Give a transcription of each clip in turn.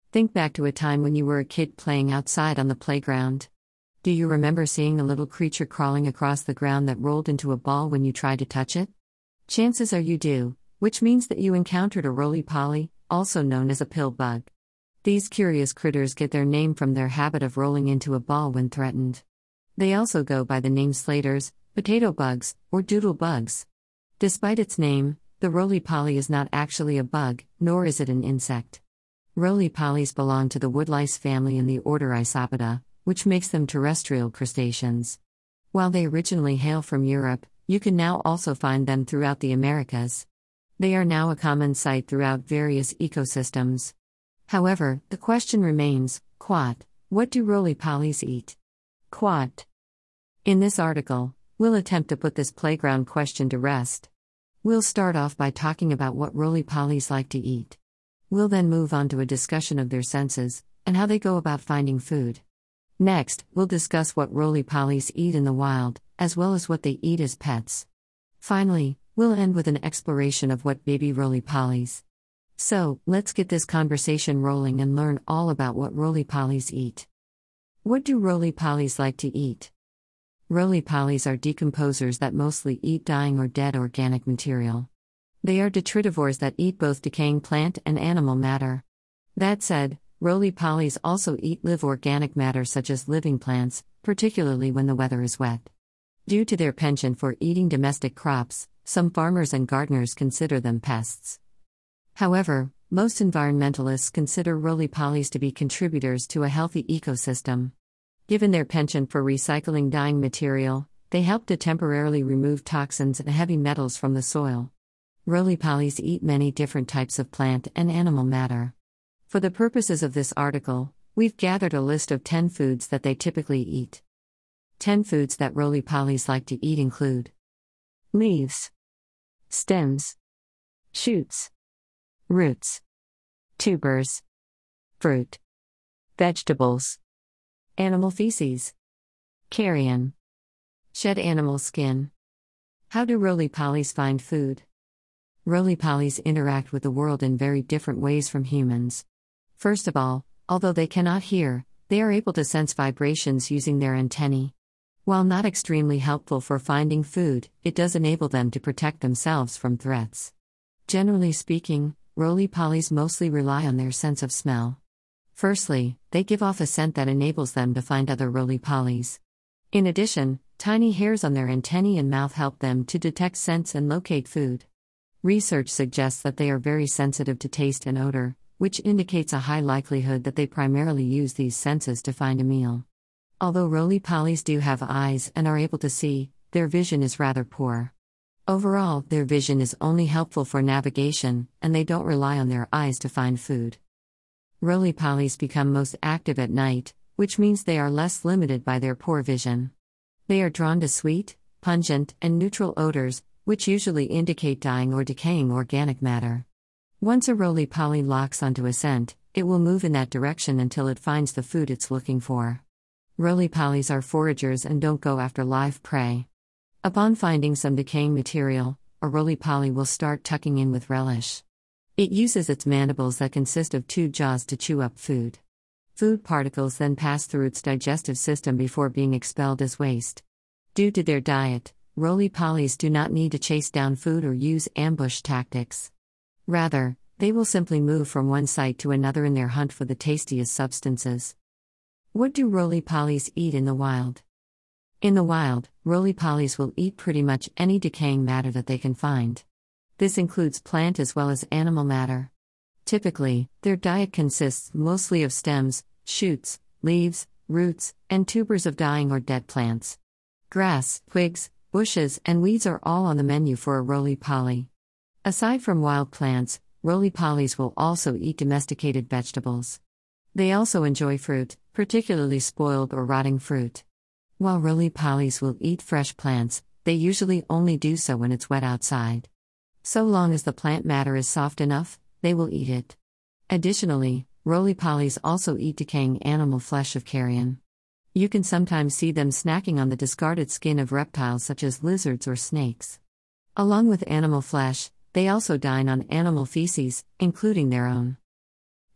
Think back to a time when you were a kid playing outside on the playground. Do you remember seeing a little creature crawling across the ground that rolled into a ball when you tried to touch it? Chances are you do, which means that you encountered a roly-poly, also known as a pill bug. These curious critters get their name from their habit of rolling into a ball when threatened. They also go by the name slaters, potato bugs, or doodle bugs. Despite its name, the roly-poly is not actually a bug, nor is it an insect. Roly-polys belong to the woodlice family in the order Isopoda, which makes them terrestrial crustaceans. While they originally hail from Europe, you can now also find them throughout the Americas. They are now a common sight throughout various ecosystems. However, the question remains, what do roly-polys eat? Quat. In this article, we'll attempt to put this playground question to rest. We'll start off by talking about what roly-polys like to eat. We'll then move on to a discussion of their senses, and how they go about finding food. Next, we'll discuss what roly-polys eat in the wild, as well as what they eat as pets. Finally, we'll end with an exploration of what baby roly-polys. So, let's get this conversation rolling and learn all about what roly-polys eat. What do roly-polys like to eat? Roly-polys are decomposers that mostly eat dying or dead organic material. They are detritivores that eat both decaying plant and animal matter. That said, roly-polys also eat live organic matter such as living plants, particularly when the weather is wet. Due to their penchant for eating domestic crops, some farmers and gardeners consider them pests. However, most environmentalists consider roly-polys to be contributors to a healthy ecosystem. Given their penchant for recycling dying material, they help to temporarily remove toxins and heavy metals from the soil. Roly-polys eat many different types of plant and animal matter. For the purposes of this article, we've gathered a list of 10 foods that they typically eat. 10 foods that roly-polys like to eat include leaves, stems, shoots, roots, tubers, fruit, vegetables, animal feces, carrion, shed animal skin. How do roly-polys find food? Roly-polys interact with the world in very different ways from humans. First of all, although they cannot hear, they are able to sense vibrations using their antennae. While not extremely helpful for finding food, it does enable them to protect themselves from threats. Generally speaking, roly-polys mostly rely on their sense of smell. Firstly, they give off a scent that enables them to find other roly-polys. In addition, tiny hairs on their antennae and mouth help them to detect scents and locate food. Research suggests that they are very sensitive to taste and odor, which indicates a high likelihood that they primarily use these senses to find a meal. Although roly-polys do have eyes and are able to see, their vision is rather poor. Overall, their vision is only helpful for navigation, and they don't rely on their eyes to find food. Roly-polys become most active at night, which means they are less limited by their poor vision. They are drawn to sweet, pungent, and neutral odors, which usually indicate dying or decaying organic matter. Once a roly-poly locks onto a scent, it will move in that direction until it finds the food it's looking for. Roly-polys are foragers and don't go after live prey. Upon finding some decaying material, a roly-poly will start tucking in with relish. It uses its mandibles that consist of 2 jaws to chew up food. Food particles then pass through its digestive system before being expelled as waste. Due to their diet, roly-polys do not need to chase down food or use ambush tactics. Rather, they will simply move from one site to another in their hunt for the tastiest substances. What do roly-polys eat in the wild? In the wild, roly-polys will eat pretty much any decaying matter that they can find. This includes plant as well as animal matter. Typically, their diet consists mostly of stems, shoots, leaves, roots, and tubers of dying or dead plants. Grass, twigs, bushes, and weeds are all on the menu for a roly-poly. Aside from wild plants, roly-polys will also eat domesticated vegetables. They also enjoy fruit, particularly spoiled or rotting fruit. While roly-polys will eat fresh plants, they usually only do so when it's wet outside. So long as the plant matter is soft enough, they will eat it. Additionally, roly-polys also eat decaying animal flesh of carrion. You can sometimes see them snacking on the discarded skin of reptiles such as lizards or snakes. Along with animal flesh, they also dine on animal feces, including their own.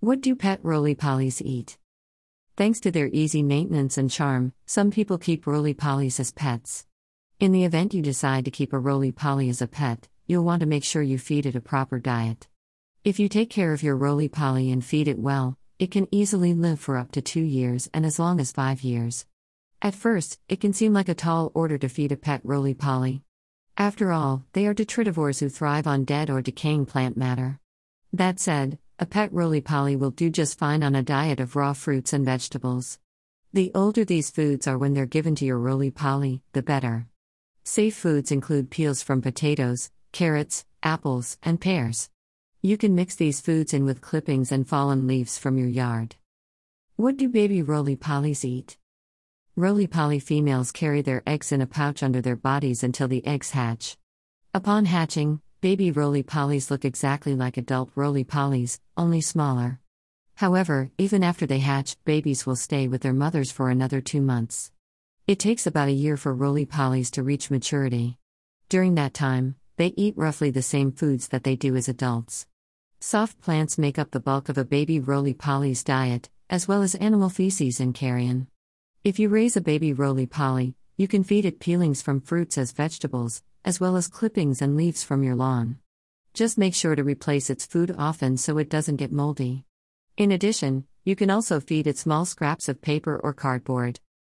What do pet roly-polies eat? Thanks to their easy maintenance and charm, some people keep roly-polies as pets. In the event you decide to keep a roly-poly as a pet, you'll want to make sure you feed it a proper diet. If you take care of your roly-poly and feed it well, it can easily live for up to 2 years and as long as 5 years. At first, it can seem like a tall order to feed a pet roly-poly. After all, they are detritivores who thrive on dead or decaying plant matter. That said, a pet roly-poly will do just fine on a diet of raw fruits and vegetables. The older these foods are when they're given to your roly-poly, the better. Safe foods include peels from potatoes, carrots, apples, and pears. You can mix these foods in with clippings and fallen leaves from your yard. What do baby roly-polies eat? Roly-poly females carry their eggs in a pouch under their bodies until the eggs hatch. Upon hatching, baby roly-polies look exactly like adult roly-polies, only smaller. However, even after they hatch, babies will stay with their mothers for another 2 months. It takes about a year for roly-polies to reach maturity. During that time, they eat roughly the same foods that they do as adults. Soft plants make up the bulk of a baby roly-poly's diet, as well as animal feces and carrion. If you raise a baby roly-poly, you can feed it peelings from fruits as vegetables, as well as clippings and leaves from your lawn. Just make sure to replace its food often so it doesn't get moldy. In addition, you can also feed it small scraps of paper or cardboard.